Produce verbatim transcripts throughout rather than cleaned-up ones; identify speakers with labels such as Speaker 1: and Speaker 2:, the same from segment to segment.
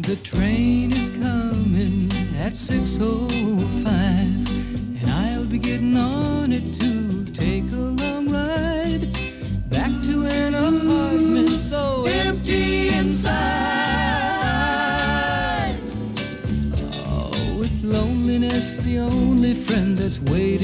Speaker 1: The train is coming at six oh five, and I'll be getting on it to take a long ride back to an apartment so empty inside. Oh, with loneliness the only friend that's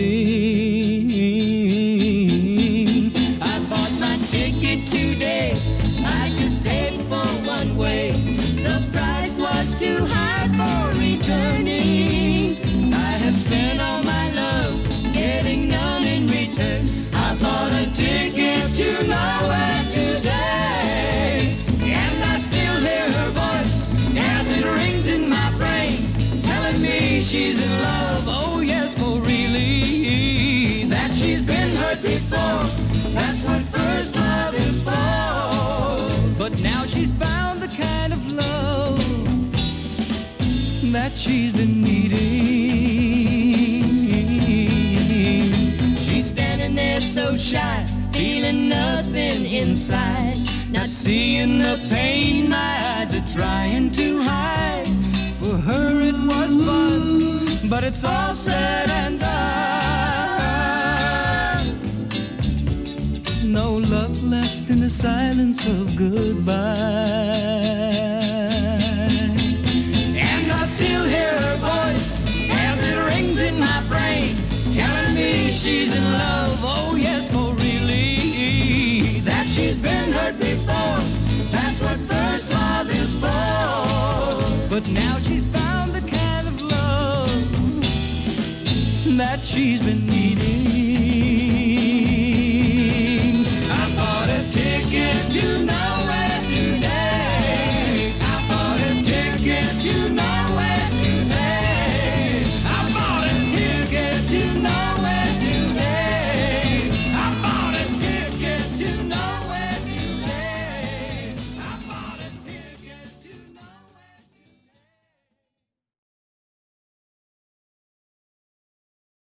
Speaker 1: waiting. I bought my ticket today, I just paid for one way. The price was too high for returning. I have spent all my love, getting none in return. I bought a ticket to nowhere today, and I still hear her voice as it rings in my brain, telling me she's in love, oh yes, for really. That she's been hurt before, that's what first love is for. But now she's found the kind of love that she's been needing. She's standing there so shy, feeling nothing inside, not seeing the pain my eyes are trying to hide. For her it was fun, but it's all said and done. No love left in the silence of goodbye. Still hear her voice as it rings in my brain, telling me she's in love, oh yes, for really. That she's been hurt before, that's what first love is for. But now she's found the kind of love that she's been needing.